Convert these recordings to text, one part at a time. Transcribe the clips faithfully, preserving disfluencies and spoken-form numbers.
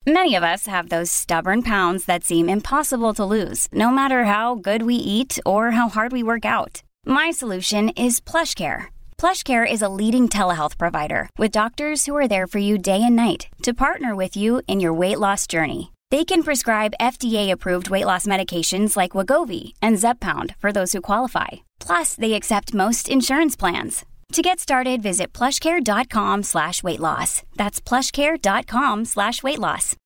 Many of us have those stubborn pounds that seem impossible to lose, no matter how good we eat or how hard we work out. My solution is PlushCare. PlushCare is a leading telehealth provider with doctors who are there for you day and night to partner with you in your weight loss journey. They can prescribe F D A-approved weight loss medications like Wegovy and Zepbound for those who qualify. Plus, they accept most insurance plans. To get started, visit plushcare.com slash weight loss. That's plushcare.com slash weight loss.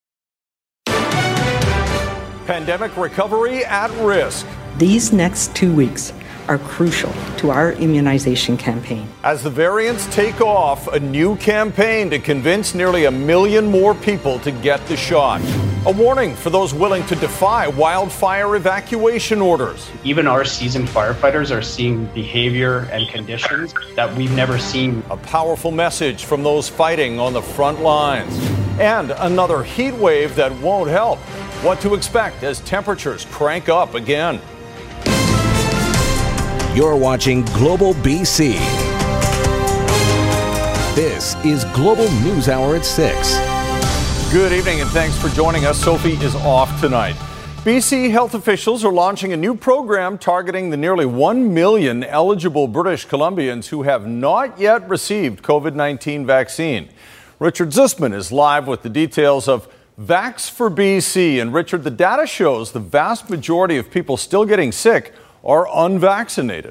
Pandemic recovery at risk. These next two weeks are crucial to our immunization campaign. As the variants take off, a new campaign to convince nearly a million more people to get the shot. A warning for those willing to defy wildfire evacuation orders. Even our seasoned firefighters are seeing behavior and conditions that we've never seen. A powerful message from those fighting on the front lines. And another heat wave that won't help. What to expect as temperatures crank up again. You're watching Global B C. This is Global News Hour at six. Good evening and thanks for joining us. Sophie is off tonight. B C health officials are launching a new program targeting the nearly one million eligible British Columbians who have not yet received COVID nineteen vaccine. Richard Zussman is live with the details of Vax for B C. And Richard, the data shows the vast majority of people still getting sick are unvaccinated.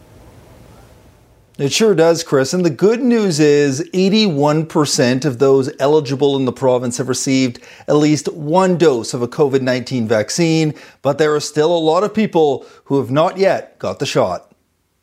It sure does, Chris. And the good news is eighty-one percent of those eligible in the province have received at least one dose of a COVID nineteen vaccine. But there are still a lot of people who have not yet got the shot.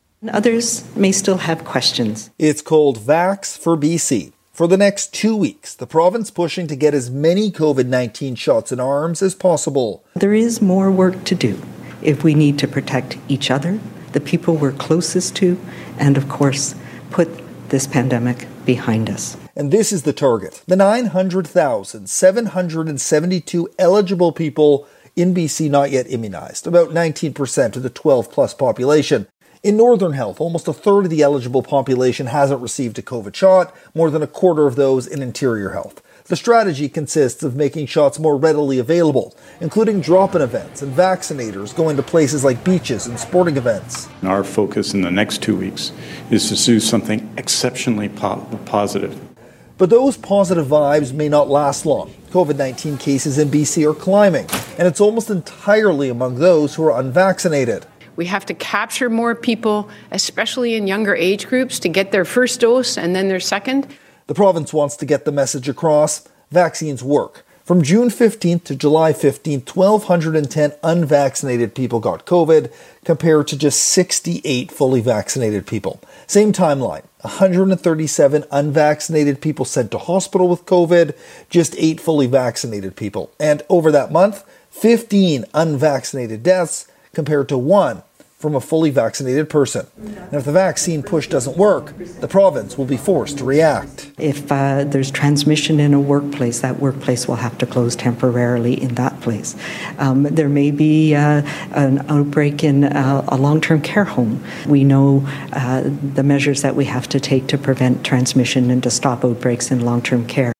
Others may still have questions. It's called Vax for B C. For the next two weeks, the province pushing to get as many COVID nineteen shots in arms as possible. There is more work to do if we need to protect each other, the people we're closest to, and of course, put this pandemic behind us. And this is the target. The nine hundred thousand seven hundred seventy-two eligible people in B C not yet immunized, about nineteen percent of the twelve plus population. In Northern Health, almost a third of the eligible population hasn't received a COVID shot, more than a quarter of those in Interior Health. The strategy consists of making shots more readily available, including drop-in events and vaccinators going to places like beaches and sporting events. Our focus in the next two weeks is to do something exceptionally po- positive. But those positive vibes may not last long. COVID nineteen cases in B C are climbing, and it's almost entirely among those who are unvaccinated. We have to capture more people, especially in younger age groups, to get their first dose and then their second. The province wants to get the message across. Vaccines work. From June fifteenth to July fifteenth, one thousand two hundred ten unvaccinated people got COVID, compared to just sixty-eight fully vaccinated people. Same timeline, one hundred thirty-seven unvaccinated people sent to hospital with COVID, just eight fully vaccinated people. And over that month, fifteen unvaccinated deaths compared to one from a fully vaccinated person. And if the vaccine push doesn't work, the province will be forced to react. If uh, there's transmission in a workplace, that workplace will have to close temporarily in that place. Um, there may be uh, an outbreak in uh, a long-term care home. We know uh, the measures that we have to take to prevent transmission and to stop outbreaks in long-term care.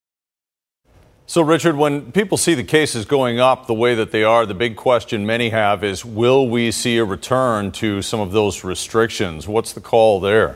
So, Richard, when people see the cases going up the way that they are, the big question many have is, will we see a return to some of those restrictions? What's the call there?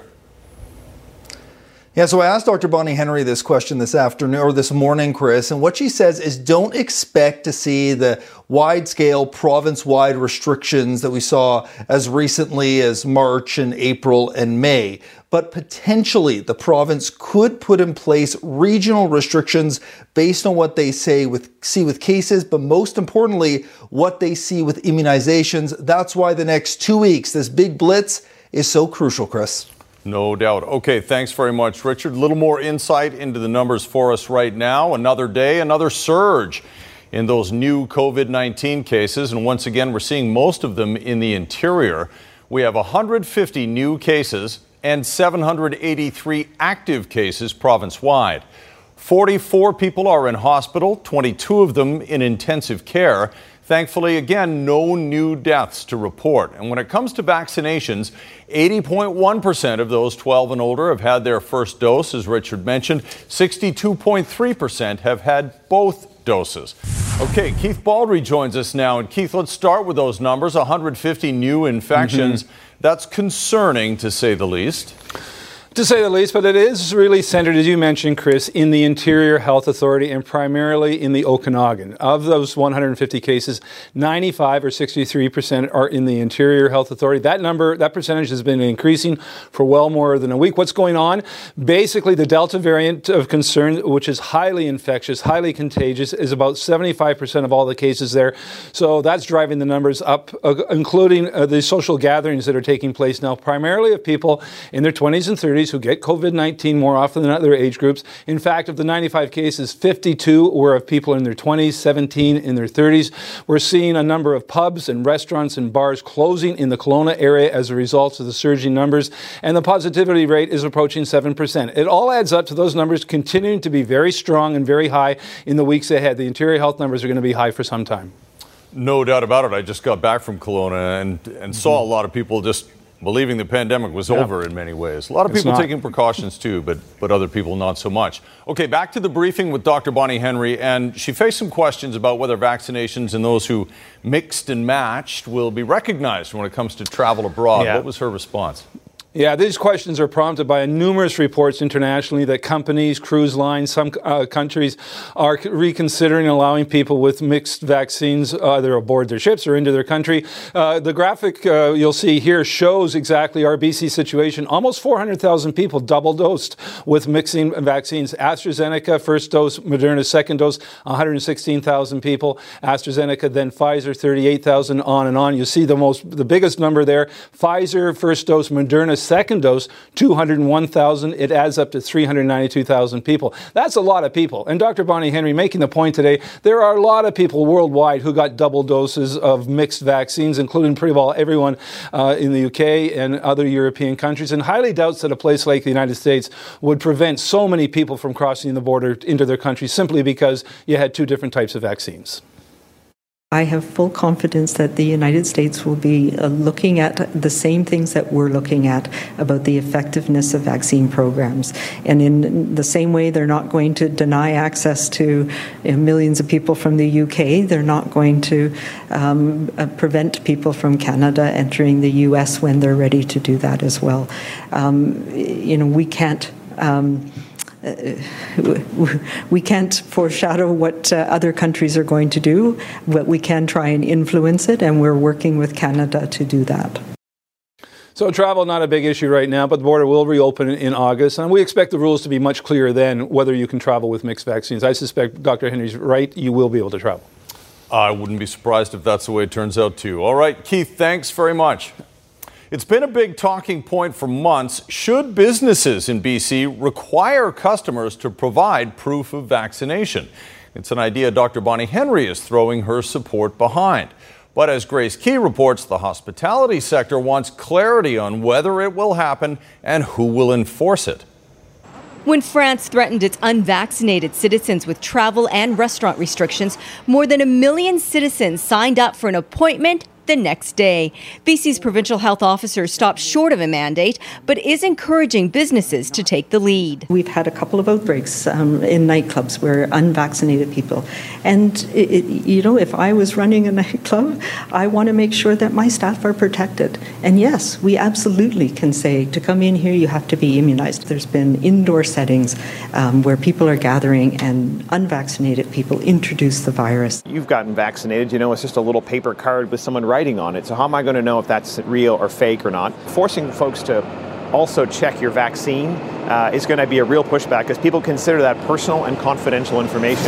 Yeah, so I asked Doctor Bonnie Henry this question this afternoon or this morning, Chris, and what she says is don't expect to see the wide-scale province-wide restrictions that we saw as recently as March and April and May. But potentially the province could put in place regional restrictions based on what they say with see with cases, but most importantly, what they see with immunizations. That's why the next two weeks, this big blitz, is so crucial, Chris. No doubt. Okay, thanks very much, Richard. A little more insight into the numbers for us right now. Another day, another surge in those new COVID nineteen cases. And once again, we're seeing most of them in the interior. We have one hundred fifty new cases and seven hundred eighty-three active cases province-wide. forty-four people are in hospital, twenty-two of them in intensive care. Thankfully, again, no new deaths to report. And when it comes to vaccinations, eighty point one percent of those twelve and older have had their first dose, as Richard mentioned. sixty-two point three percent have had both doses. Okay, Keith Baldry joins us now. And Keith, let's start with those numbers. one hundred fifty new infections. Mm-hmm. That's concerning, to say the least. To say the least, but it is really centered, as you mentioned, Chris, in the Interior Health Authority and primarily in the Okanagan. Of those one hundred fifty cases, ninety-five or sixty-three percent are in the Interior Health Authority. That number, that percentage has been increasing for well more than a week. What's going on? Basically, the Delta variant of concern, which is highly infectious, highly contagious, is about seventy-five percent of all the cases there. So that's driving the numbers up, uh, including uh, the social gatherings that are taking place now, primarily of people in their twenties and thirties who get COVID nineteen more often than other age groups. In fact, of the ninety-five cases, fifty-two were of people in their twenties, seventeen in their thirties. We're seeing a number of pubs and restaurants and bars closing in the Kelowna area as a result of the surging numbers, and the positivity rate is approaching seven percent. It all adds up to those numbers continuing to be very strong and very high in the weeks ahead. The Interior Health numbers are going to be high for some time. No doubt about it. I just got back from Kelowna and, and mm-hmm. saw a lot of people just believing the pandemic was yeah. over in many ways. A lot of people taking precautions too, but but other people not so much. Okay, back to the briefing with Doctor Bonnie Henry, and she faced some questions about whether vaccinations and those who mixed and matched will be recognized when it comes to travel abroad. Yeah. What was her response? Yeah, these questions are prompted by numerous reports internationally that companies, cruise lines, some uh, countries are reconsidering allowing people with mixed vaccines either aboard their ships or into their country. Uh, the graphic uh, you'll see here shows exactly our B C situation. Almost four hundred thousand people double dosed with mixing vaccines. AstraZeneca, first dose, Moderna, second dose, one hundred sixteen thousand people. AstraZeneca, then Pfizer, thirty-eight thousand, on and on. You see the most, the biggest number there. Pfizer, first dose, Moderna, second dose, two hundred one thousand. It adds up to three hundred ninety-two thousand people. That's a lot of people. And Doctor Bonnie Henry making the point today, there are a lot of people worldwide who got double doses of mixed vaccines, including pretty well everyone uh, in the U K and other European countries, and highly doubts that a place like the United States would prevent so many people from crossing the border into their country simply because you had two different types of vaccines. I have full confidence that the United States will be uh, looking at the same things that we're looking at about the effectiveness of vaccine programs. And in the same way, they're not going to deny access to you know, millions of people from the U K. They're not going to um, uh, prevent people from Canada entering the U S when they're ready to do that as well. Um, you know, we can't... Um, Uh, we can't foreshadow what uh, other countries are going to do, but we can try and influence it, and we're working with Canada to do that. So travel, not a big issue right now, but the border will reopen in August, and we expect the rules to be much clearer then whether you can travel with mixed vaccines. I suspect Doctor Henry's right, you will be able to travel. I wouldn't be surprised if that's the way it turns out too. All right, Keith, thanks very much. It's been a big talking point for months. Should businesses in B C require customers to provide proof of vaccination? It's an idea Doctor Bonnie Henry is throwing her support behind. But as Grace Key reports, the hospitality sector wants clarity on whether it will happen and who will enforce it. When France threatened its unvaccinated citizens with travel and restaurant restrictions, more than a million citizens signed up for an appointment the next day. B C's provincial health officer stopped short of a mandate, but is encouraging businesses to take the lead. We've had a couple of outbreaks um, in nightclubs where unvaccinated people. And, it, it, you know, if I was running a nightclub, I want to make sure that my staff are protected. And yes, we absolutely can say to come in here, you have to be immunized. There's been indoor settings um, where people are gathering and unvaccinated people introduce the virus. You've gotten vaccinated, you know, it's just a little paper card with someone writing on it. So how am I going to know if that's real or fake or not? Forcing folks to also check your vaccine uh, is going to be a real pushback because people consider that personal and confidential information.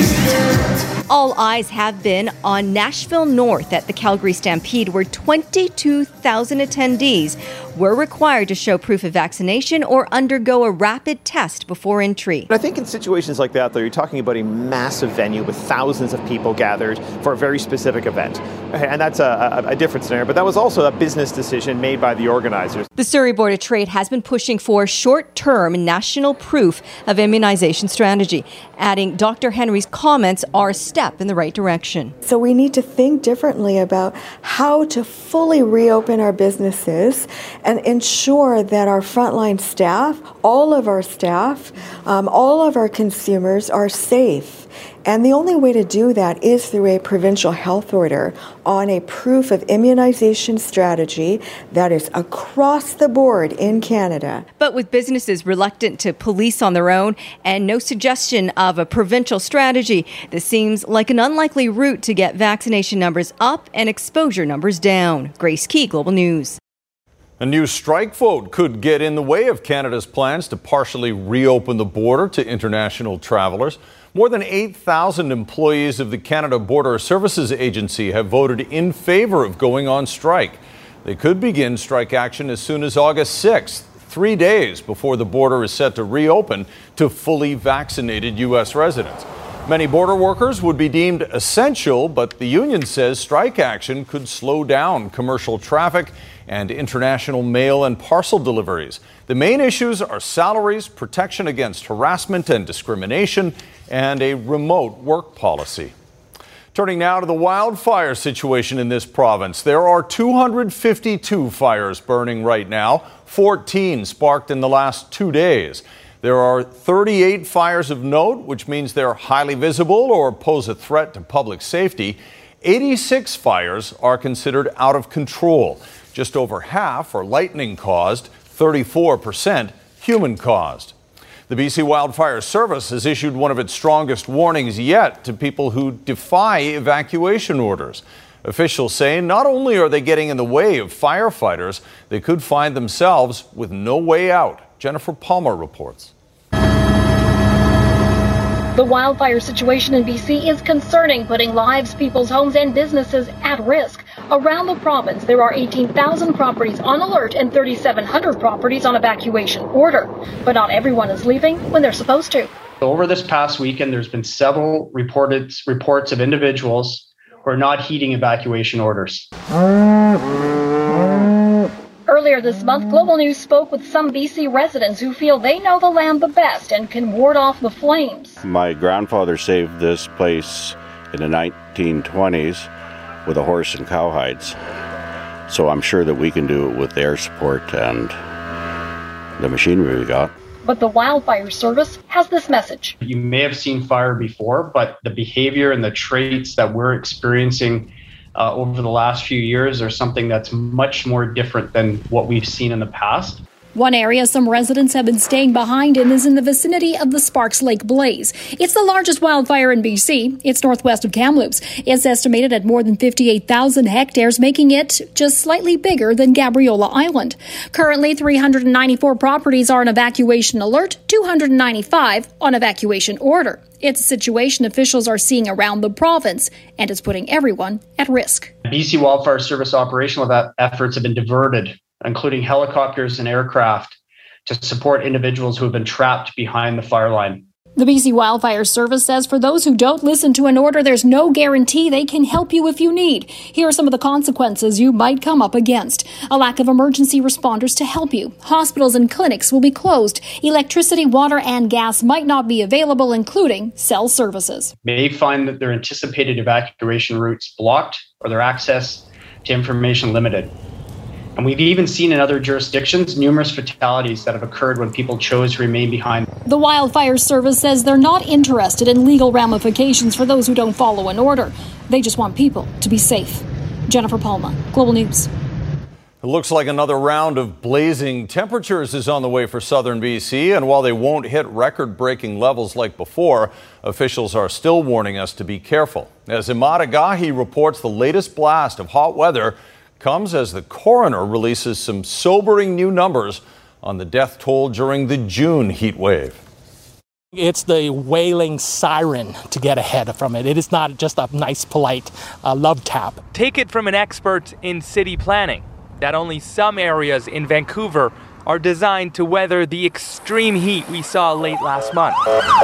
All eyes have been on Nashville North at the Calgary Stampede, where twenty-two thousand attendees were required to show proof of vaccination or undergo a rapid test before entry. I think in situations like that, though, you're talking about a massive venue with thousands of people gathered for a very specific event. And that's a, a, a different scenario. But that was also a business decision made by the organizers. The Surrey Board of Trade has been pushing for short-term national proof of immunization strategy, adding Doctor Henry's comments are a step in the right direction. So we need to think differently about how to fully reopen our businesses and ensure that our frontline staff, all of our staff, um, all of our consumers are safe. And the only way to do that is through a provincial health order on a proof of immunization strategy that is across the board in Canada. But with businesses reluctant to police on their own and no suggestion of a provincial strategy, this seems like an unlikely route to get vaccination numbers up and exposure numbers down. Grace Key, Global News. A new strike vote could get in the way of Canada's plans to partially reopen the border to international travelers. More than eight thousand employees of the Canada Border Services Agency have voted in favor of going on strike. They could begin strike action as soon as August sixth, three days before the border is set to reopen to fully vaccinated U S residents. Many border workers would be deemed essential, but the union says strike action could slow down commercial traffic and international mail and parcel deliveries. The main issues are salaries, protection against harassment and discrimination, and a remote work policy. Turning now to the wildfire situation in this province. There are two hundred fifty-two fires burning right now, fourteen sparked in the last two days. There are thirty-eight fires of note, which means they're highly visible or pose a threat to public safety. eighty-six fires are considered out of control. Just over half are lightning-caused, thirty-four percent human-caused. The B C Wildfire Service has issued one of its strongest warnings yet to people who defy evacuation orders. Officials say not only are they getting in the way of firefighters, they could find themselves with no way out. Jennifer Palmer reports. The wildfire situation in B C is concerning, putting lives, people's homes, and businesses at risk. Around the province, there are eighteen thousand properties on alert and three thousand seven hundred properties on evacuation order. But not everyone is leaving when they're supposed to. Over this past weekend, there's been several reported reports of individuals who are not heeding evacuation orders. Earlier this month, Global News spoke with some B C residents who feel they know the land the best and can ward off the flames. My grandfather saved this place in the nineteen twenties with a horse and cowhides. So I'm sure that we can do it with their support and the machinery we got. But the Wildfire Service has this message. You may have seen fire before, but the behavior and the traits that we're experiencing Uh, over the last few years are something that's much more different than what we've seen in the past. One area some residents have been staying behind in is in the vicinity of the Sparks Lake blaze. It's the largest wildfire in B C. It's northwest of Kamloops. It's estimated at more than fifty-eight thousand hectares, making it just slightly bigger than Gabriola Island. Currently, three hundred ninety-four properties are on evacuation alert, two hundred ninety-five on evacuation order. It's a situation officials are seeing around the province, and it's putting everyone at risk. B C Wildfire Service operational efforts have been diverted, including helicopters and aircraft, to support individuals who have been trapped behind the fire line. The B C Wildfire Service says for those who don't listen to an order, there's no guarantee they can help you if you need. Here are some of the consequences you might come up against. A lack of emergency responders to help you. Hospitals and clinics will be closed. Electricity, water, and gas might not be available, including cell services. May find that their anticipated evacuation routes blocked or their access to information limited. And we've even seen in other jurisdictions numerous fatalities that have occurred when people chose to remain behind. The Wildfire Service says they're not interested in legal ramifications for those who don't follow an order. They just want people to be safe. Jennifer Palma, Global News. It looks like another round of blazing temperatures is on the way for southern B C, and while they won't hit record-breaking levels like before, officials are still warning us to be careful. As Imad Agahi reports, the latest blast of hot weather comes as the coroner releases some sobering new numbers on the death toll during the June heat wave. It's the wailing siren to get ahead from it. It is not just a nice, polite uh, love tap. Take it from an expert in city planning that only some areas in Vancouver are designed to weather the extreme heat we saw late last month.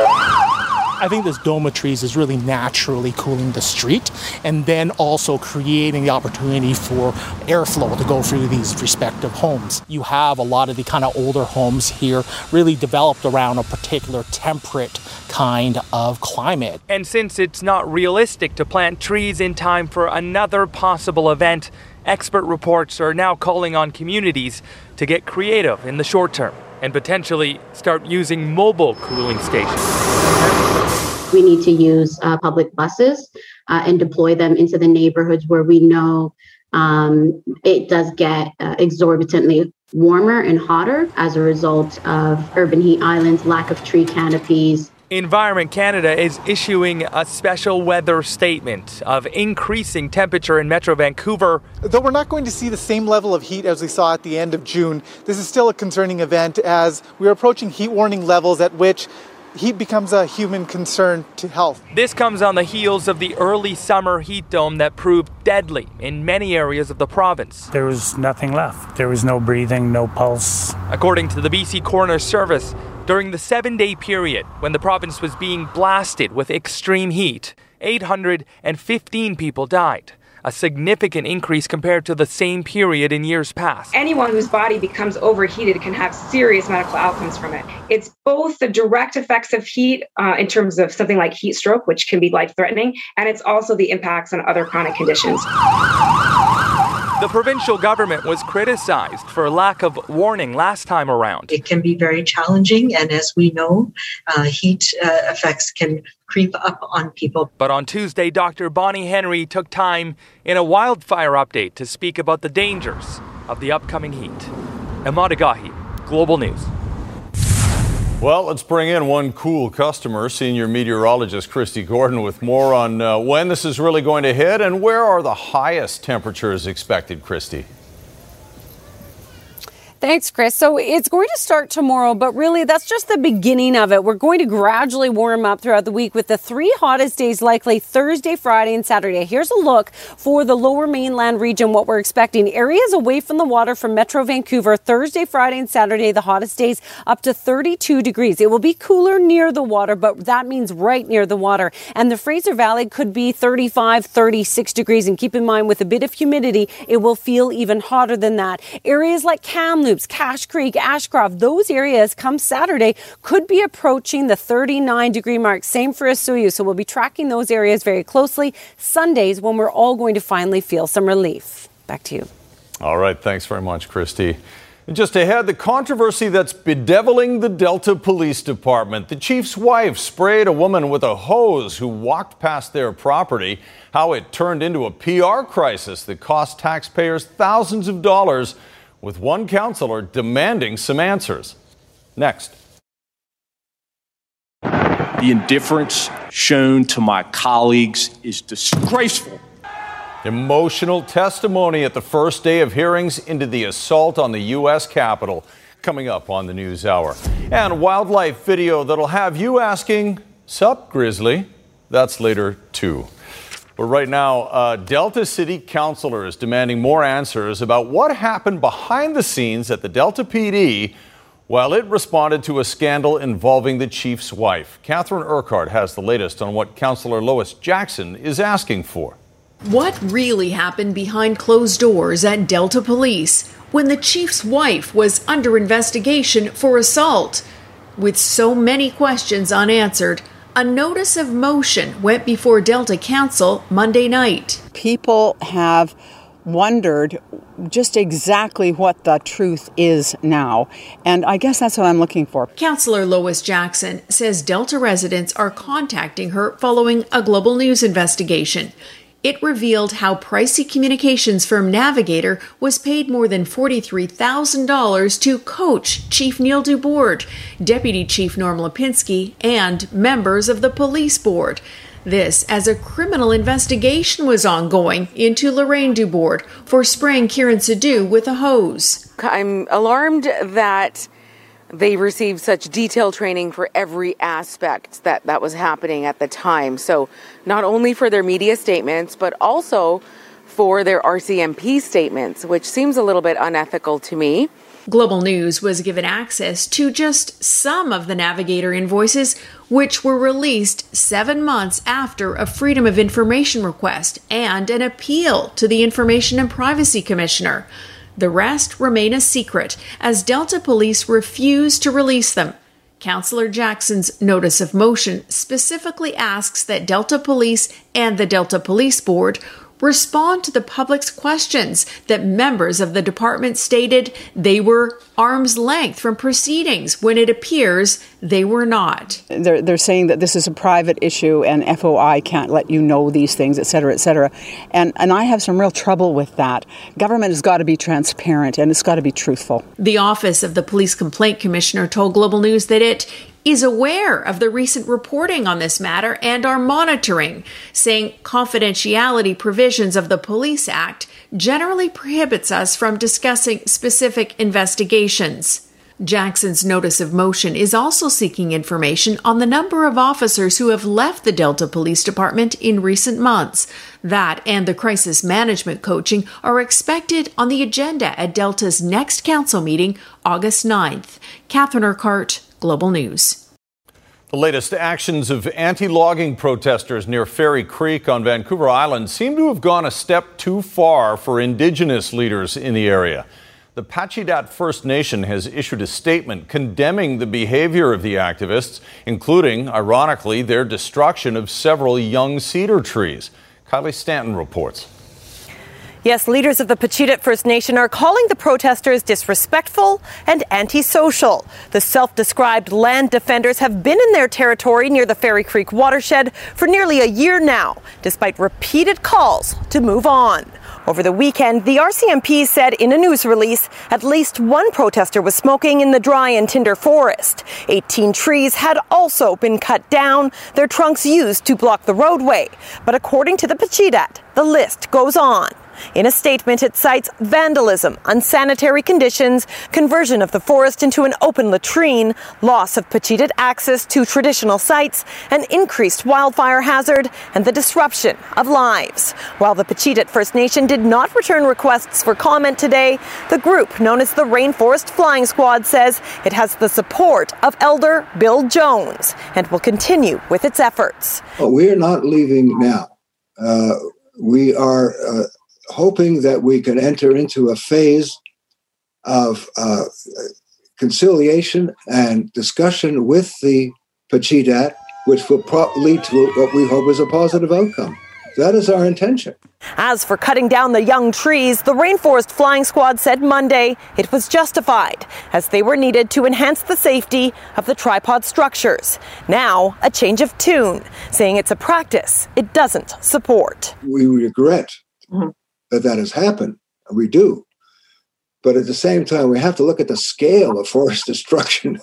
I think this dome of trees is really naturally cooling the street and then also creating the opportunity for airflow to go through these respective homes. You have a lot of the kind of older homes here really developed around a particular temperate kind of climate. And since it's not realistic to plant trees in time for another possible event, expert reports are now calling on communities to get creative in the short term and potentially start using mobile cooling stations. We need to use uh, public buses uh, and deploy them into the neighborhoods where we know um, it does get uh, exorbitantly warmer and hotter as a result of urban heat islands, lack of tree canopies. Environment Canada is issuing a special weather statement of increasing temperature in Metro Vancouver. Though we're not going to see the same level of heat as we saw at the end of June, this is still a concerning event as we are approaching heat warning levels at which heat becomes a human concern to health. This comes on the heels of the early summer heat dome that proved deadly in many areas of the province. There was nothing left. There was no breathing, no pulse. According to the B C Coroner Service, during the seven-day period when the province was being blasted with extreme heat, eight hundred fifteen people died, a significant increase compared to the same period in years past. Anyone whose body becomes overheated can have serious medical outcomes from it. It's both the direct effects of heat uh, in terms of something like heat stroke, which can be life-threatening, and it's also the impacts on other chronic conditions. The provincial government was criticized for lack of warning last time around. It can be very challenging, and as we know, uh, heat uh, effects can creep up on people. But on Tuesday, Doctor Bonnie Henry took time in a wildfire update to speak about the dangers of the upcoming heat. Emad Agahi, Global News. Well, let's bring in one cool customer, senior meteorologist Christy Gordon, with more on uh, when this is really going to hit and where are the highest temperatures expected, Christy? Thanks, Chris. So it's going to start tomorrow, but really that's just the beginning of it. We're going to gradually warm up throughout the week with the three hottest days likely Thursday, Friday, and Saturday. Here's a look for the lower mainland region, what we're expecting. Areas away from the water from Metro Vancouver, Thursday, Friday, and Saturday, the hottest days up to thirty-two degrees. It will be cooler near the water, but that means right near the water. And the Fraser Valley could be thirty-five, thirty-six degrees. And keep in mind, with a bit of humidity, it will feel even hotter than that. Areas like Kamloops, Cache Creek, Ashcroft, those areas come Saturday could be approaching the thirty-nine degree mark. Same for Osoyoos. So we'll be tracking those areas very closely. Sundays when we're all going to finally feel some relief. Back to you. All right. Thanks very much, Christy. And just ahead, the controversy that's bedeviling the Delta Police Department. The chief's wife sprayed a woman with a hose who walked past their property. How it turned into a P R crisis that cost taxpayers thousands of dollars, with one councillor demanding some answers. Next. The indifference shown to my colleagues is disgraceful. Emotional testimony at the first day of hearings into the assault on the U S Capitol. Coming up on the News Hour. And wildlife video that'll have you asking, "Sup, Grizzly?" That's later, too. But right now, uh, Delta City councillors demanding more answers about what happened behind the scenes at the Delta P D while it responded to a scandal involving the chief's wife. Catherine Urquhart has the latest on what Councillor Lois Jackson is asking for. What really happened behind closed doors at Delta Police when the chief's wife was under investigation for assault? With so many questions unanswered, a notice of motion went before Delta Council Monday night. People have wondered just exactly what the truth is now, and I guess that's what I'm looking for. Councillor Lois Jackson says Delta residents are contacting her following a Global News investigation. It revealed how pricey communications firm Navigator was paid more than forty-three thousand dollars to coach Chief Neil Dubourg, Deputy Chief Norm Lipinski, and members of the police board. This as a criminal investigation was ongoing into Lorraine Dubourg for spraying Kieran Sidhu with a hose. I'm alarmed that they received such detailed training for every aspect that, that was happening at the time. So not only for their media statements, but also for their R C M P statements, which seems a little bit unethical to me. Global News was given access to just some of the Navigator invoices, which were released seven months after a Freedom of Information request and an appeal to the Information and Privacy Commissioner. The rest remain a secret, as Delta Police refuse to release them. Councillor Jackson's notice of motion specifically asks that Delta Police and the Delta Police Board respond to the public's questions that members of the department stated they were arm's length from proceedings when it appears they were not. They're, they're saying that this is a private issue and F O I can't let you know these things, et cetera, et cetera. And, and I have some real trouble with that. Government has got to be transparent and it's got to be truthful. The Office of the Police Complaint Commissioner told Global News that it is aware of the recent reporting on this matter and are monitoring, saying confidentiality provisions of the Police Act generally prohibits us from discussing specific investigations. Jackson's notice of motion is also seeking information on the number of officers who have left the Delta Police Department in recent months. That and the crisis management coaching are expected on the agenda at Delta's next council meeting, August ninth. Catherine Urquhart, Global News. The latest actions of anti-logging protesters near Fairy Creek on Vancouver Island seem to have gone a step too far for Indigenous leaders in the area. The Pacheedaht First Nation has issued a statement condemning the behavior of the activists, including, ironically, their destruction of several young cedar trees. Kylie Stanton reports. Yes, leaders of the Pacheedaht First Nation are calling the protesters disrespectful and antisocial. The self-described land defenders have been in their territory near the Fairy Creek watershed for nearly a year now, despite repeated calls to move on. Over the weekend, the R C M P said in a news release at least one protester was smoking in the dry and tinder forest. eighteen trees had also been cut down, their trunks used to block the roadway. But according to the Pacheedaht, the list goes on. In a statement, it cites vandalism, unsanitary conditions, conversion of the forest into an open latrine, loss of Pacheedaht access to traditional sites, an increased wildfire hazard, and the disruption of lives. While the Pacheedaht First Nation did not return requests for comment today, the group known as the Rainforest Flying Squad says it has the support of Elder Bill Jones and will continue with its efforts. Well, we are not leaving now. Uh, we are uh, hoping that we can enter into a phase of uh, conciliation and discussion with the Pacheedaht, which will pro- lead to what we hope is a positive outcome. That is our intention. As for cutting down the young trees, the Rainforest Flying Squad said Monday it was justified, as they were needed to enhance the safety of the tripod structures. Now, a change of tune, saying it's a practice it doesn't support. We regret mm-hmm. that that has happened. We do. But at the same time, we have to look at the scale of forest destruction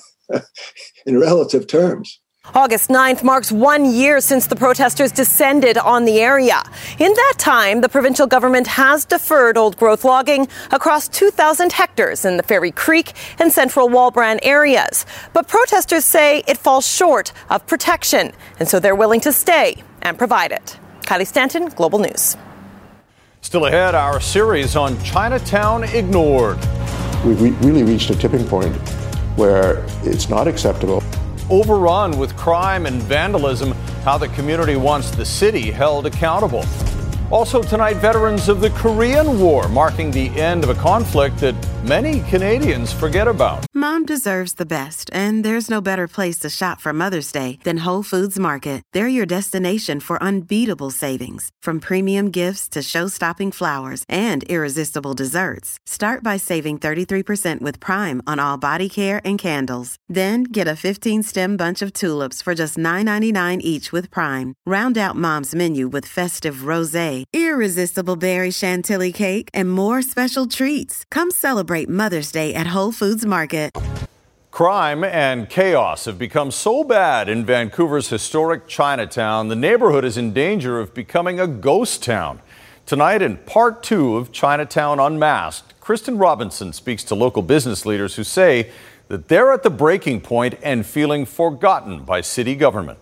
in relative terms. August ninth marks one year since the protesters descended on the area. In that time, the provincial government has deferred old-growth logging across two thousand hectares in the Fairy Creek and Central Walbrand areas. But protesters say it falls short of protection, and so they're willing to stay and provide it. Kylie Stanton, Global News. Still ahead, our series on Chinatown ignored. We've re- really reached a tipping point where it's not acceptable. Overrun with crime and vandalism, how the community wants the city held accountable. Also tonight, veterans of the Korean War, marking the end of a conflict that many Canadians forget about. Mom deserves the best, and there's no better place to shop for Mother's Day than Whole Foods Market. They're your destination for unbeatable savings, from premium gifts to show-stopping flowers and irresistible desserts. Start by saving thirty-three percent with Prime on all body care and candles. Then get a fifteen-stem bunch of tulips for just nine ninety-nine each with Prime. Round out Mom's menu with festive rosé, irresistible berry chantilly cake, and more special treats. Come celebrate Mother's Day at Whole Foods Market. Crime and chaos have become so bad in Vancouver's historic Chinatown, the neighborhood is in danger of becoming a ghost town. Tonight, in part two of Chinatown Unmasked, Kristen Robinson speaks to local business leaders who say that they're at the breaking point and feeling forgotten by city government.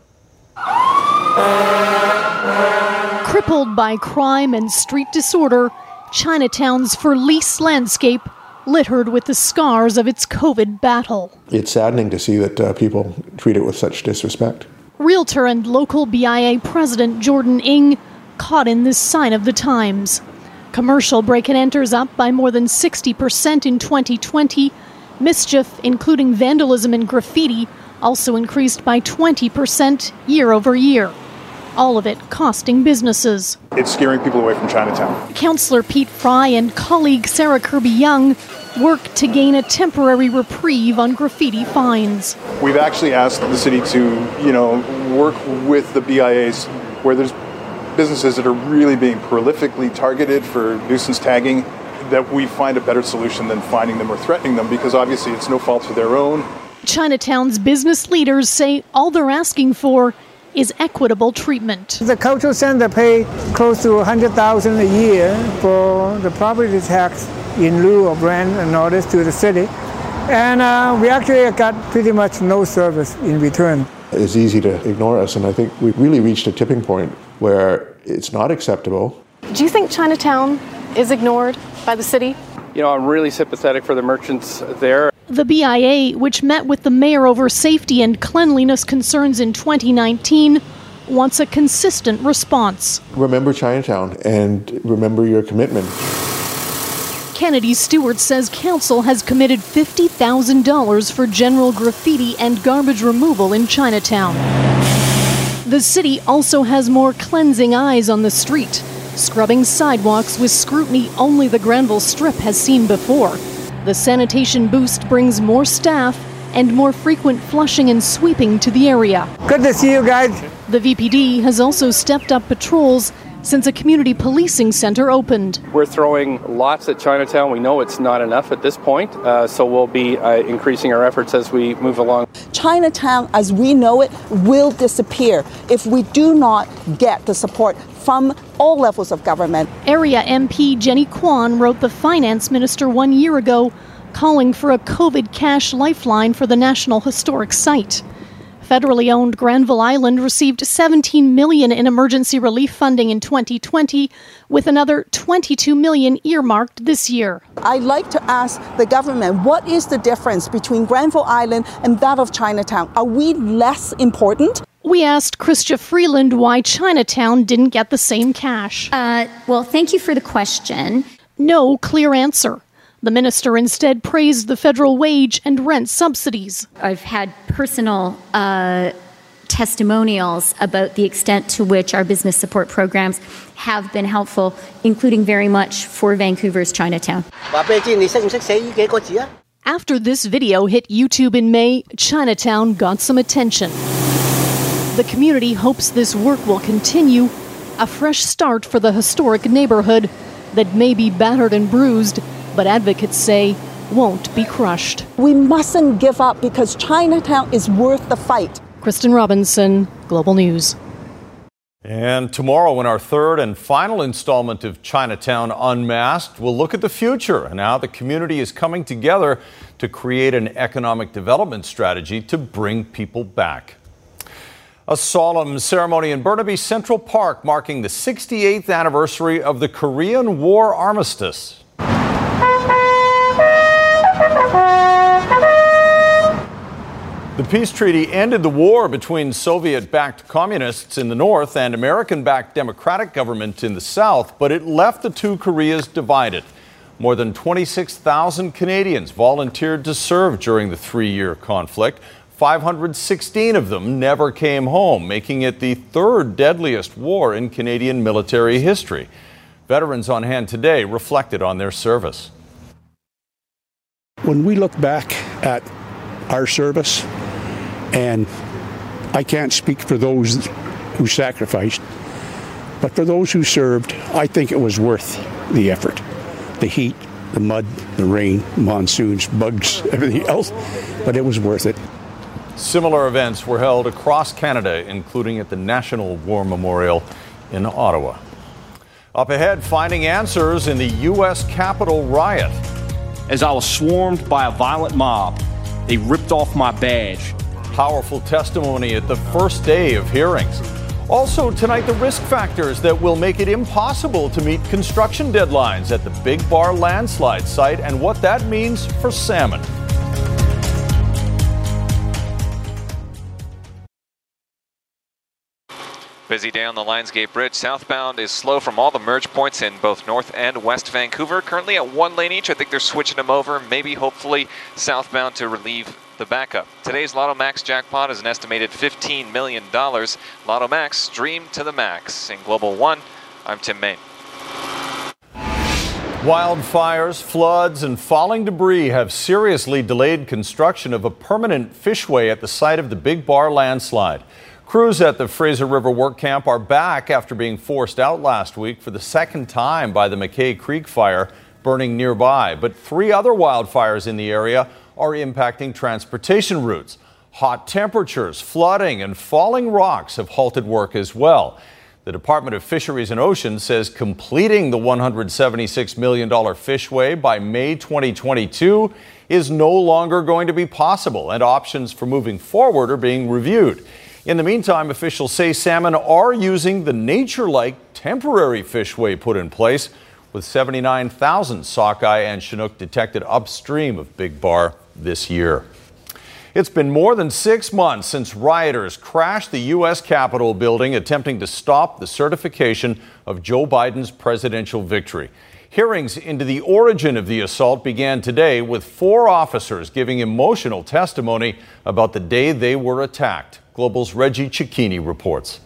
Crippled by crime and street disorder, Chinatown's for-lease landscape littered with the scars of its COVID battle. It's saddening to see that uh, people treat it with such disrespect. Realtor and local B I A president Jordan Ng caught in this sign of the times. Commercial break-and-enters up by more than sixty percent in twenty twenty. Mischief, including vandalism and graffiti, also increased by twenty percent year over year. all of it costing businesses. It's scaring people away from Chinatown. Councillor Pete Fry and colleague Sarah Kirby-Young work to gain a temporary reprieve on graffiti fines. We've actually asked the city to, you know, work with the B I As where there's businesses that are really being prolifically targeted for nuisance tagging, that we find a better solution than finding them or threatening them, because obviously it's no fault of their own. Chinatown's business leaders say all they're asking for is equitable treatment. The cultural center pay close to one hundred thousand dollars a year for the property tax in lieu of rent notice to the city. And uh, we actually got pretty much no service in return. It's easy to ignore us, and I think we've really reached a tipping point where it's not acceptable. Do you think Chinatown is ignored by the city? You know, I'm really sympathetic for the merchants there. The B I A, which met with the mayor over safety and cleanliness concerns in twenty nineteen, wants a consistent response. Remember Chinatown and remember your commitment. Kennedy Stewart says council has committed fifty thousand dollars for general graffiti and garbage removal in Chinatown. The city also has more cleansing eyes on the street, scrubbing sidewalks with scrutiny only the Granville Strip has seen before. The sanitation boost brings more staff and more frequent flushing and sweeping to the area. Good to see you guys. The V P D has also stepped up patrols since a community policing center opened. We're throwing lots at Chinatown. We know it's not enough at this point, uh, so we'll be uh, increasing our efforts as we move along. Chinatown, as we know it, will disappear if we do not get the support from all levels of government. Area M P Jenny Kwan wrote the finance minister one year ago, calling for a COVID cash lifeline for the National Historic Site. Federally owned Granville Island received seventeen million dollars in emergency relief funding in twenty twenty, with another twenty-two million dollars earmarked this year. I'd like to ask the government, what is the difference between Granville Island and that of Chinatown? Are we less important? We asked Chrystia Freeland why Chinatown didn't get the same cash. Uh, well, thank you for the question. No clear answer. The minister instead praised the federal wage and rent subsidies. I've had personal uh, testimonials about the extent to which our business support programs have been helpful, including very much for Vancouver's Chinatown. After this video hit YouTube in May, Chinatown got some attention. The community hopes this work will continue, a fresh start for the historic neighborhood that may be battered and bruised, but advocates say won't be crushed. We mustn't give up because Chinatown is worth the fight. Kristen Robinson, Global News. And tomorrow, in our third and final installment of Chinatown Unmasked, we'll look at the future and how the community is coming together to create an economic development strategy to bring people back. A solemn ceremony in Burnaby Central Park marking the sixty-eighth anniversary of the Korean War armistice. The peace treaty ended the war between Soviet-backed communists in the north and American-backed democratic government in the south, but it left the two Koreas divided. More than twenty-six thousand Canadians volunteered to serve during the three-year conflict. five hundred sixteen of them never came home, making it the third deadliest war in Canadian military history. Veterans on hand today reflected on their service. When we look back at our service, and I can't speak for those who sacrificed, but for those who served, I think it was worth the effort. The heat, the mud, the rain, monsoons, bugs, everything else, but it was worth it. Similar events were held across Canada, including at the National War Memorial in Ottawa. Up ahead, finding answers in the U S Capitol riot. As I was swarmed by a violent mob, they ripped off my badge. Powerful testimony at the first day of hearings. Also tonight, the risk factors that will make it impossible to meet construction deadlines at the Big Bar landslide site and what that means for salmon. Busy day on the Lionsgate Bridge. Southbound is slow from all the merge points in both North and West Vancouver. Currently at one lane each. I think they're switching them over. Maybe, hopefully, southbound to relieve the backup. Today's Lotto Max jackpot is an estimated fifteen million dollars. Lotto Max, streamed to the max. In Global One, I'm Tim Main. Wildfires, floods, and falling debris have seriously delayed construction of a permanent fishway at the site of the Big Bar landslide. Crews at the Fraser River Work Camp are back after being forced out last week for the second time by the McKay Creek fire burning nearby. But three other wildfires in the area are impacting transportation routes. Hot temperatures, flooding, and falling rocks have halted work as well. The Department of Fisheries and Oceans says completing the one hundred seventy-six million dollars fishway by May twenty twenty-two is no longer going to be possible, and options for moving forward are being reviewed. In the meantime, officials say salmon are using the nature-like temporary fishway put in place, with seventy-nine thousand sockeye and chinook detected upstream of Big Bar this year. It's been more than six months since rioters crashed the U S Capitol building attempting to stop the certification of Joe Biden's presidential victory. Hearings into the origin of the assault began today with four officers giving emotional testimony about the day they were attacked. Global's Reggie Cecchini reports.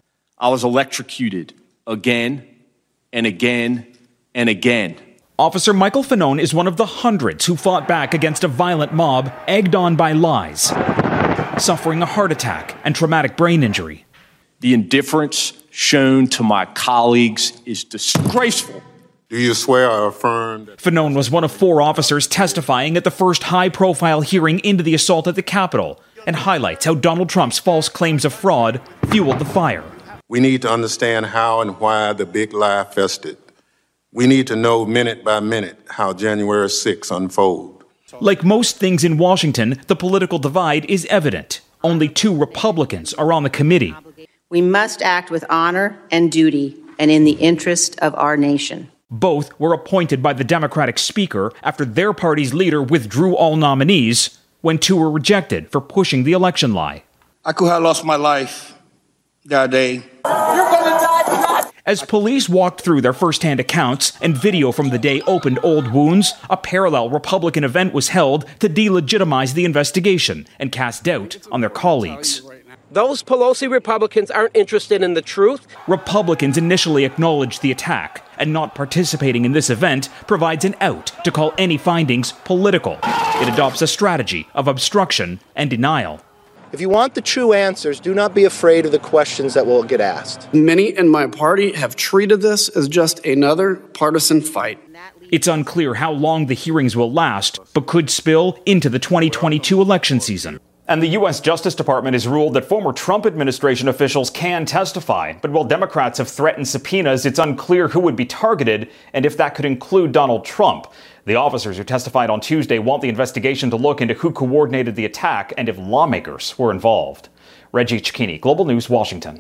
I was electrocuted again and again and again. Officer Michael Fanone is one of the hundreds who fought back against a violent mob egged on by lies, suffering a heart attack and traumatic brain injury. The indifference shown to my colleagues is disgraceful. Do you swear or affirm that Fanone was one of four officers testifying at the first high-profile hearing into the assault at the Capitol, and highlights how Donald Trump's false claims of fraud fueled the fire. we need to understand how and why the big lie festered? We need to know minute by minute how January sixth unfold. Like most things in Washington, the political divide is evident. Only two Republicans are on the committee. We must act with honor and duty and in the interest of our nation. Both were appointed by the Democratic Speaker after their party's leader withdrew all nominees when two were rejected for pushing the election lie. I could have lost my life that day. You're gonna die tonight. As police walked through their first-hand accounts and video from the day opened old wounds, a parallel Republican event was held to delegitimize the investigation and cast doubt on their colleagues. Those Pelosi Republicans aren't interested in the truth. Republicans initially acknowledged the attack, and not participating in this event provides an out to call any findings political. It adopts a strategy of obstruction and denial. If you want the true answers, do not be afraid of the questions that will get asked. Many in my party have treated this as just another partisan fight. It's unclear how long the hearings will last, but could spill into the twenty twenty-two election season. And the U S Justice Department has ruled that former Trump administration officials can testify. But while Democrats have threatened subpoenas, it's unclear who would be targeted and if that could include Donald Trump. The officers who testified on Tuesday want the investigation to look into who coordinated the attack and if lawmakers were involved. Reggie Cecchini, Global News, Washington.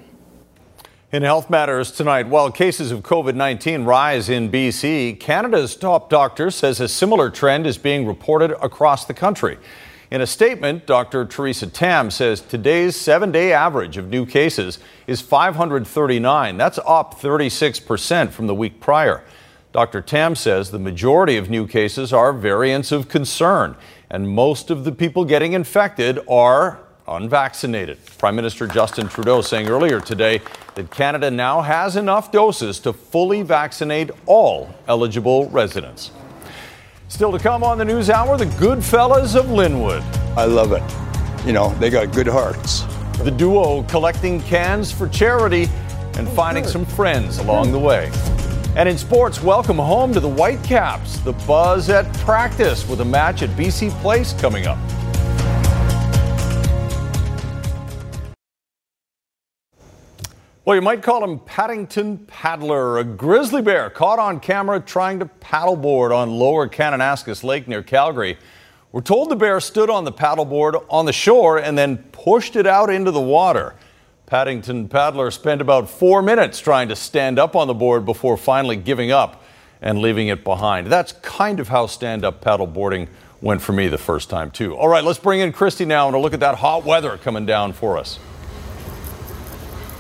In Health Matters tonight, while cases of COVID nineteen rise in B C, Canada's top doctor says a similar trend is being reported across the country. In a statement, Doctor Theresa Tam says today's seven-day average of new cases is five hundred thirty-nine. That's up thirty-six percent from the week prior. Doctor Tam says the majority of new cases are variants of concern, and most of the people getting infected are unvaccinated. Prime Minister Justin Trudeau saying earlier today that Canada now has enough doses to fully vaccinate all eligible residents. Still to come on the News Hour, the Goodfellas of Linwood. I love it. You know, they got good hearts. The duo collecting cans for charity and finding some friends along the way. And in sports, welcome home to the Whitecaps. The buzz at practice with a match at B C Place coming up. Well, you might call him Paddington Paddler, a grizzly bear caught on camera trying to paddleboard on Lower Kananaskis Lake near Calgary. We're told the bear stood on the paddleboard on the shore and then pushed it out into the water. Paddington Paddler spent about four minutes trying to stand up on the board before finally giving up and leaving it behind. That's kind of how stand-up paddleboarding went for me the first time, too. All right, let's bring in Christy now and a look at that hot weather coming down for us.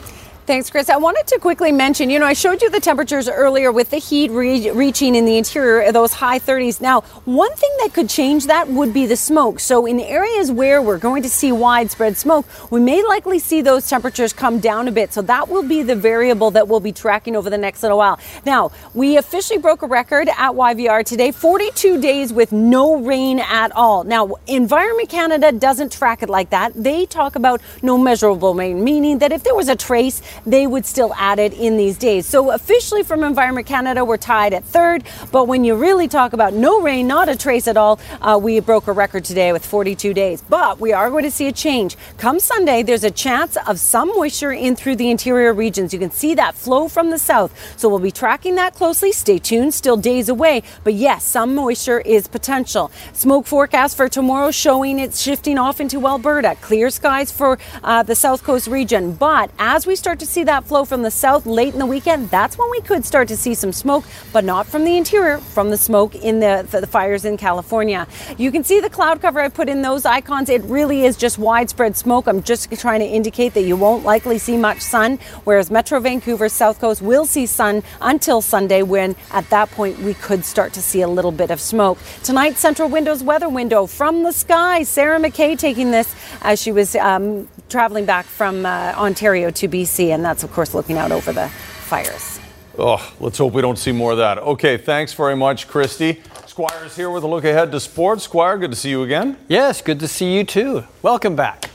Thanks, Chris. I wanted to quickly mention, you know, I showed you the temperatures earlier with the heat re- reaching in the interior, those high thirties. Now, one thing that could change that would be the smoke. So in areas where we're going to see widespread smoke, we may likely see those temperatures come down a bit. So that will be the variable that we'll be tracking over the next little while. Now, we officially broke a record at Y V R today, forty-two days with no rain at all. Now, Environment Canada doesn't track it like that. They talk about no measurable rain, meaning that if there was a trace, they would still add it in these days. So officially from Environment Canada, we're tied at third. But when you really talk about no rain, not a trace at all, uh, we broke a record today with forty-two days. But we are going to see a change. Come Sunday, there's a chance of some moisture in through the interior regions. You can see that flow from the south. So we'll be tracking that closely. Stay tuned, still days away. But yes, some moisture is potential. Smoke forecast for tomorrow showing it's shifting off into Alberta. Clear skies for uh, the South Coast region. But as we start to see that flow from the south late in the weekend, that's when we could start to see some smoke, but not from the interior, from the smoke in the, the, the fires in California. You can see the cloud cover I put in those icons. It really is just widespread smoke. I'm just trying to indicate that you won't likely see much sun, whereas Metro Vancouver's South Coast will see sun until Sunday, when at that point we could start to see a little bit of smoke. Tonight, Central Windows weather window from the sky. Sarah McKay taking this as she was um, traveling back from uh, Ontario to B C, and that's of course looking out over the fires. Oh, let's hope we don't see more of that. Okay, thanks very much, Christy. Squire's here with a look ahead to sports. Squire, good to see you again. Yes, good to see you too. Welcome back.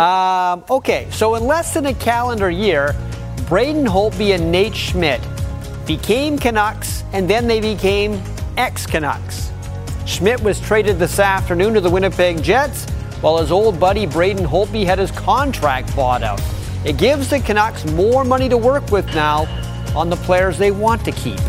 Um, okay, so in less than a calendar year, Braden Holtby and Nate Schmidt became Canucks, and then they became ex-Canucks. Schmidt was traded this afternoon to the Winnipeg Jets, while his old buddy Braden Holtby had his contract bought out. It gives the Canucks more money to work with now on the players they want to keep.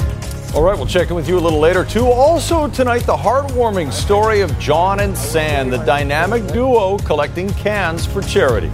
All right, we'll check in with you a little later, too. Also tonight, the heartwarming story of John and San, the dynamic duo collecting cans for charity.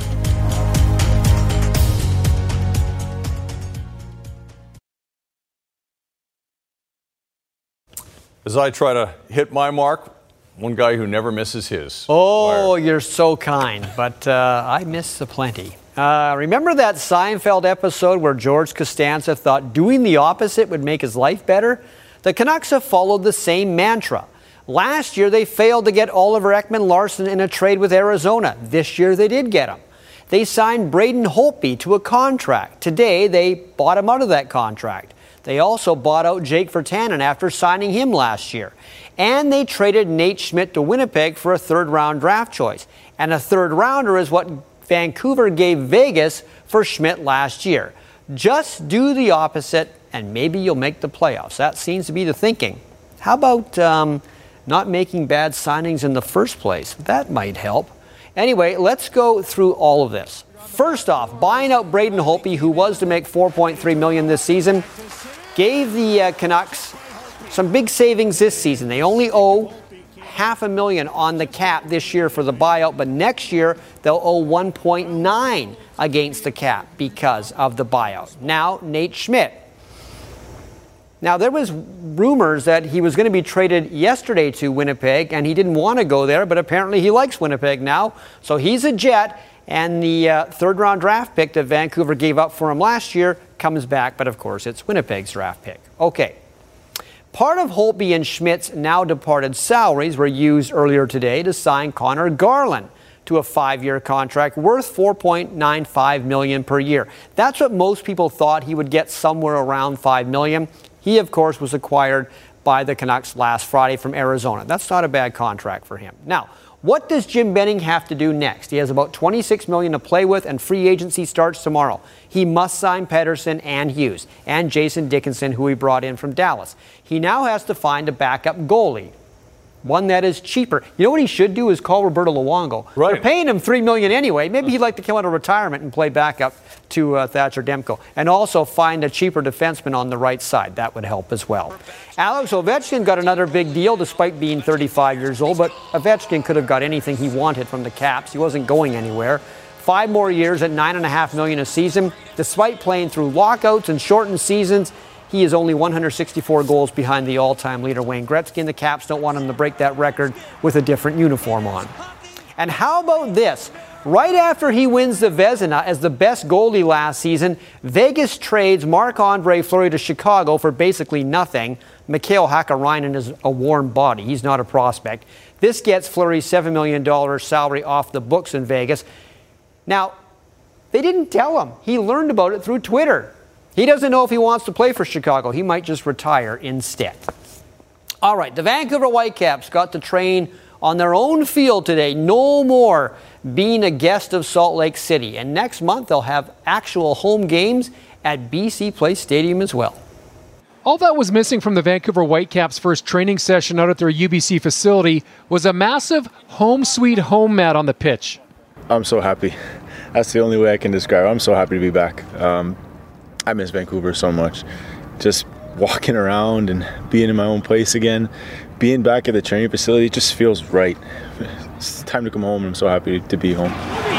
As I try to hit my mark, one guy who never misses his. Oh, Wire. You're so kind, but uh, I miss aplenty. Uh, remember that Seinfeld episode where George Costanza thought doing the opposite would make his life better? The Canucks have followed the same mantra. Last year, they failed to get Oliver Ekman-Larsson in a trade with Arizona. This year, they did get him. They signed Braden Holtby to a contract. Today, they bought him out of that contract. They also bought out Jake Virtanen after signing him last year. And they traded Nate Schmidt to Winnipeg for a third-round draft choice. And a third-rounder is what Vancouver gave Vegas for Schmidt last year. Just do the opposite, and maybe you'll make the playoffs. That seems to be the thinking. How about um, not making bad signings in the first place? That might help. Anyway, let's go through all of this. First off, buying out Braden Holtby, who was to make four point three million dollars this season, gave the uh, Canucks some big savings this season. They only owe half a million on the cap this year for the buyout, but next year they'll owe one point nine against the cap because of the buyout. Now, Nate Schmidt. Now, there was rumors that he was going to be traded yesterday to Winnipeg, and he didn't want to go there, but apparently he likes Winnipeg now. So he's a Jet, and the uh, third-round draft pick that Vancouver gave up for him last year comes back, but of course it's Winnipeg's draft pick. Okay. Part of Holtby and Schmidt's now departed salaries were used earlier today to sign Connor Garland to a five-year contract worth four point nine five million dollars per year. That's what most people thought he would get, somewhere around five million dollars. He, of course, was acquired by the Canucks last Friday from Arizona. That's not a bad contract for him. Now, what does Jim Benning have to do next? He has about twenty-six million dollars to play with, and free agency starts tomorrow. He must sign Pettersson and Hughes and Jason Dickinson, who he brought in from Dallas. He now has to find a backup goalie, one that is cheaper. You know what he should do is call Roberto Luongo. Right. They're paying him three million dollars anyway. Maybe he'd like to come out of retirement and play backup to uh, Thatcher Demko, and also find a cheaper defenseman on the right side. That would help as well. Alex Ovechkin got another big deal despite being thirty-five years old, but Ovechkin could have got anything he wanted from the Caps. He wasn't going anywhere. Five more years at nine and a half million a season. Despite playing through lockouts and shortened seasons, he is only one hundred sixty-four goals behind the all-time leader, Wayne Gretzky, and the Caps don't want him to break that record with a different uniform on. And how about this? Right after he wins the Vezina as the best goalie last season, Vegas trades Marc-Andre Fleury to Chicago for basically nothing. Mikhail Hakkarainen is a warm body. He's not a prospect. This gets Fleury's seven million dollars salary off the books in Vegas. Now, they didn't tell him. He learned about it through Twitter. He doesn't know if he wants to play for Chicago. He might just retire instead. All right, the Vancouver Whitecaps got to train on their own field today. No more being a guest of Salt Lake City. And next month, they'll have actual home games at B C Place Stadium as well. All that was missing from the Vancouver Whitecaps' first training session out at their U B C facility was a massive home sweet home mat on the pitch. I'm so happy. That's the only way I can describe it. I'm so happy to be back. Um, I miss Vancouver so much. Just walking around and being in my own place again, being back at the training facility just feels right. It's time to come home, and I'm so happy to be home.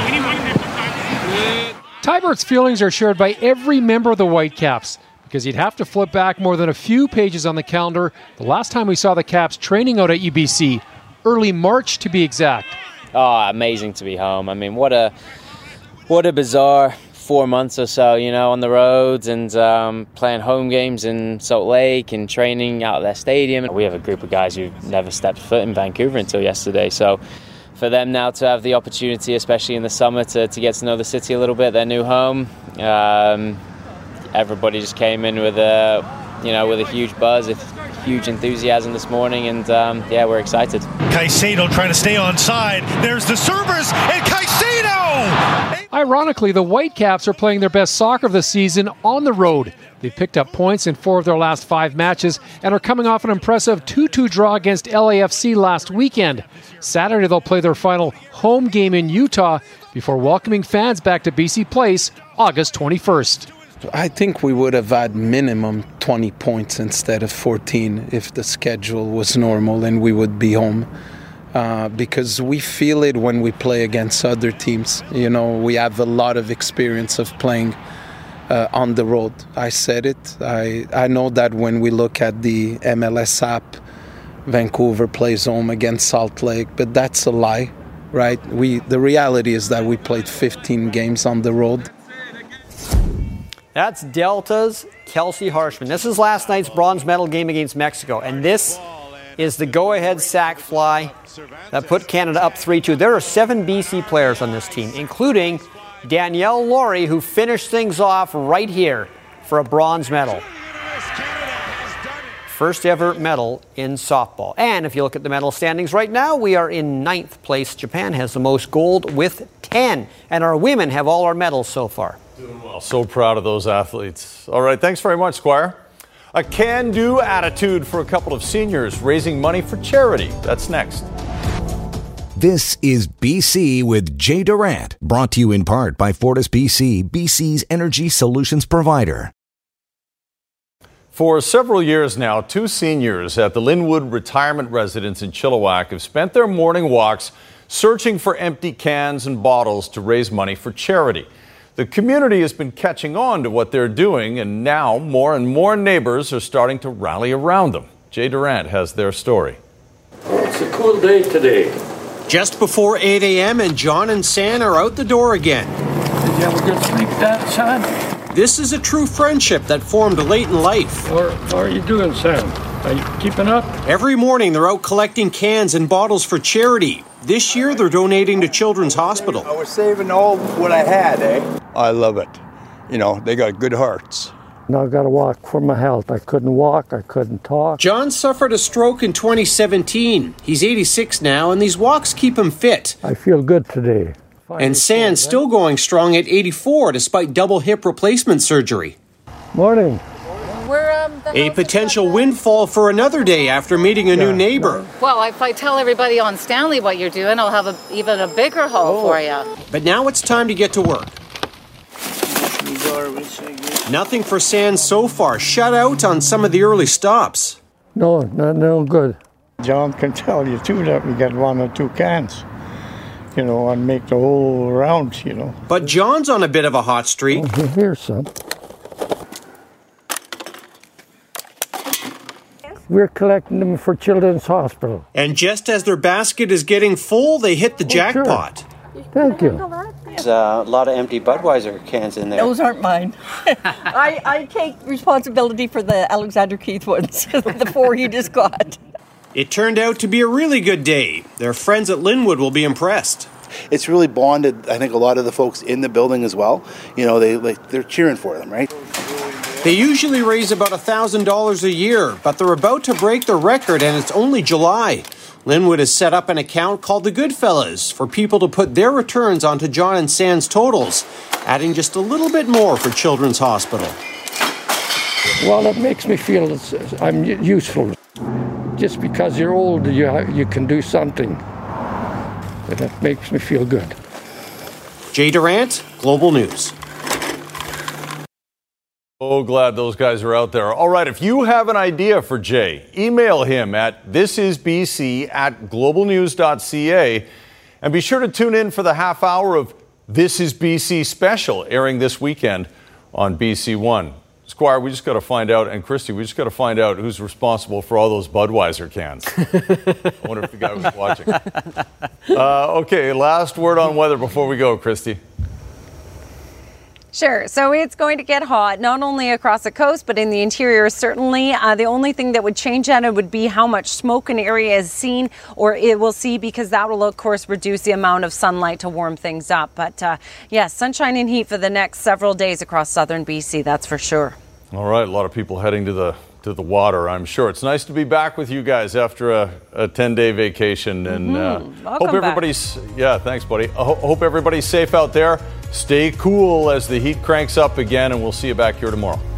Tybert's feelings are shared by every member of the Whitecaps, because you'd have to flip back more than a few pages on the calendar the last time we saw the Caps training out at U B C, early March to be exact. Oh, amazing to be home. I mean, what a what a bizarre four months or so, you know, on the roads and um, playing home games in Salt Lake and training out at their stadium. We have a group of guys who've never stepped foot in Vancouver until yesterday, so for them now to have the opportunity, especially in the summer, to, to get to know the city a little bit, their new home, um, everybody just came in with a, you know, with a huge buzz, a huge enthusiasm this morning, and um, yeah, we're excited. Caicedo trying to stay on side. There's the servers, and Caicedo! Ironically, the Whitecaps are playing their best soccer of the season on the road. They've picked up points in four of their last five matches and are coming off an impressive two two draw against L A F C last weekend. Saturday, they'll play their final home game in Utah before welcoming fans back to B C Place August twenty-first. I think we would have had minimum twenty points instead of fourteen if the schedule was normal and we would be home. Uh, because we feel it when we play against other teams. You know, we have a lot of experience of playing uh, on the road. I said it. I, I know that when we look at the M L S app, Vancouver plays home against Salt Lake, but that's a lie, right? We the reality is that we played fifteen games on the road. That's Delta's Kelsey Harshman. This is last night's bronze medal game against Mexico, and this is the go-ahead sac fly that put Canada up three two. There are seven B C players on this team, including Danielle Laurie, who finished things off right here for a bronze medal. First ever medal in softball. And if you look at the medal standings right now, we are in ninth place. Japan has the most gold with ten, and our women have all our medals so far. Doing well. So proud of those athletes. All right, thanks very much, Squire. A can-do attitude for a couple of seniors raising money for charity. That's next. This is B C with Jay Durant, brought to you in part by Fortis B C, B C's energy solutions provider. For several years now, two seniors at the Linwood Retirement Residence in Chilliwack have spent their morning walks searching for empty cans and bottles to raise money for charity. The community has been catching on to what they're doing, and now more and more neighbors are starting to rally around them. Jay Durant has their story. It's a cool day today. Just before eight a.m. and John and San are out the door again. Did you have a good sleep, Dad, son? This is a true friendship that formed late in life. What, what are you doing, Sam? Are you keeping up? Every morning they're out collecting cans and bottles for charity. This year they're donating to Children's Hospital. I was saving all what I had, eh? I love it. You know, they got good hearts. Now I've got to walk for my health. I couldn't walk. I couldn't talk. John suffered a stroke in twenty seventeen. He's eighty-six now, and these walks keep him fit. I feel good today. And San's still going strong at eighty-four despite double hip replacement surgery. Morning. We're, um, a potential windfall for another day after meeting a yeah, new neighbor. No. Well, if I tell everybody on Stanley what you're doing, I'll have a, even a bigger haul oh. for you. But now it's time to get to work. Nothing for San so far. Shut out on some of the early stops. No, no, no good. John can tell you too that we get one or two cans, you know, and make the whole round, you know. But John's on a bit of a hot streak. Oh, here's some. We're collecting them for Children's Hospital. And just as their basket is getting full, they hit the oh, jackpot. Sure. Thank you. There's a lot of empty Budweiser cans in there. Those aren't mine. I, I take responsibility for the Alexander Keith ones, the four he just got. It turned out to be a really good day. Their friends at Linwood will be impressed. It's really bonded, I think, a lot of the folks in the building as well. You know, they, like, they're cheering for them, right? They usually raise about one thousand dollars a year, but they're about to break the record, and it's only July. Linwood has set up an account called the Goodfellas for people to put their returns onto John and Sands totals, adding just a little bit more for Children's Hospital. Well, it makes me feel it's, I'm useful. Just because you're old, you, you can do something. And it makes me feel good. Jay Durant, Global News. Oh, glad those guys are out there. All right, if you have an idea for Jay, email him at thisisbc at globalnews.ca. And be sure to tune in for the half hour of This Is B C special airing this weekend on B C One. Squire, we just got to find out, and Christy, we just got to find out who's responsible for all those Budweiser cans. I wonder if the guy was watching. Uh, okay, last word on weather before we go, Christy. Sure. So it's going to get hot, not only across the coast, but in the interior, certainly. Uh, the only thing that would change that would be how much smoke an area is seen or it will see, because that will, of course, reduce the amount of sunlight to warm things up. But, uh, yes, yeah, sunshine and heat for the next several days across southern B C, that's for sure. All right. A lot of people heading to the to the water, I'm sure. It's nice to be back with you guys after a, a ten-day vacation. And mm-hmm. uh, hope everybody's, back. yeah, thanks, buddy. I ho- hope everybody's safe out there. Stay cool as the heat cranks up again, and we'll see you back here tomorrow.